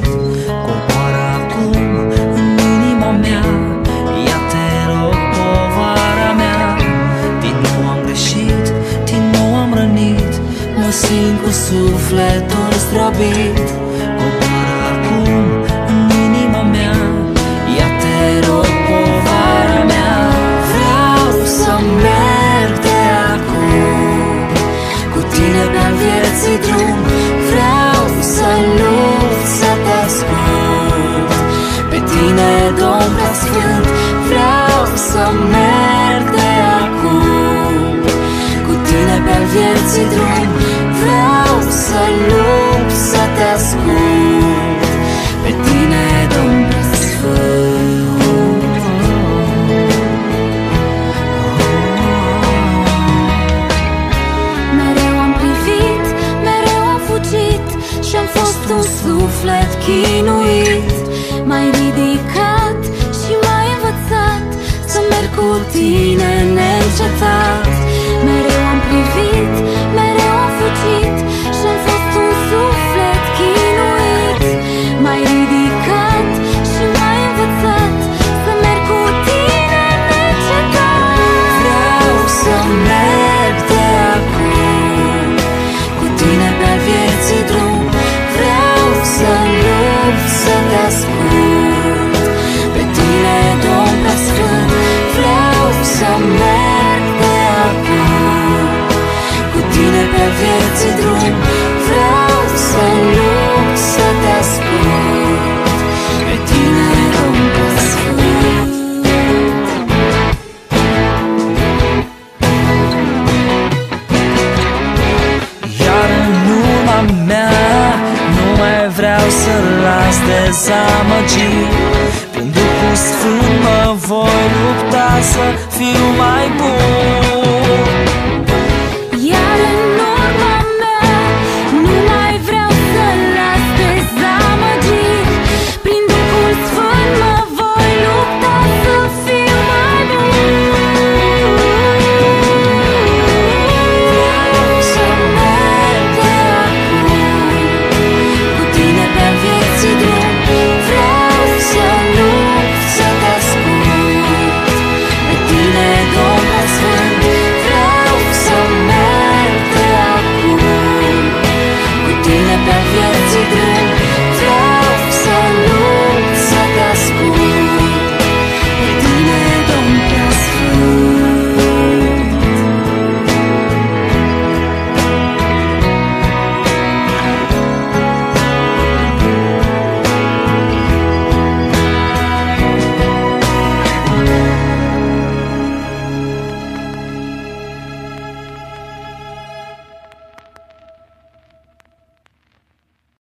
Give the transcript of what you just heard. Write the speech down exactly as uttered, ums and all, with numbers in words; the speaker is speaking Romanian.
Coboară acum în inima mea, ia te rog povara mea. Din nou am greșit, din nou am rănit, mă simt cu sufletul zdrobit. Coboară acum în inima mea, ia te rog povara mea. Vreau să merg de acum cu tine pe-al vieții drum. Vreau să lupt, să te ascult, pe tine, Domn preasfânt. Vreau să merg de acum cu tine pe-al vieții drum. Vreau să lupt, să te ascult, pe tine, Domn preasfânt. Mereu am privit, mereu am fugit și-am fost un suflet chinuit. M-ai ridicat și m-ai învățat să merg cu tine neîncetat. Mereu am privit, mereu am fugit și-am fost un suflet chinuit. M-ai ridicat și m-ai învățat să merg cu tine neîncetat. Vreau să merg de acum cu tine pe-al vieții drum. Vreau să lupt, să te ascult, pe tine, Domn preasfânt. Vreau să merg de acum cu tine pe-al vieții drum. Vreau să lupt, să te ascult, pe tine, Domn preasfânt. Iar în urma mea nu mai vreau să las dezamăgiri. Prin Duhul Sfânt mă voi lupta să fiu mai bun.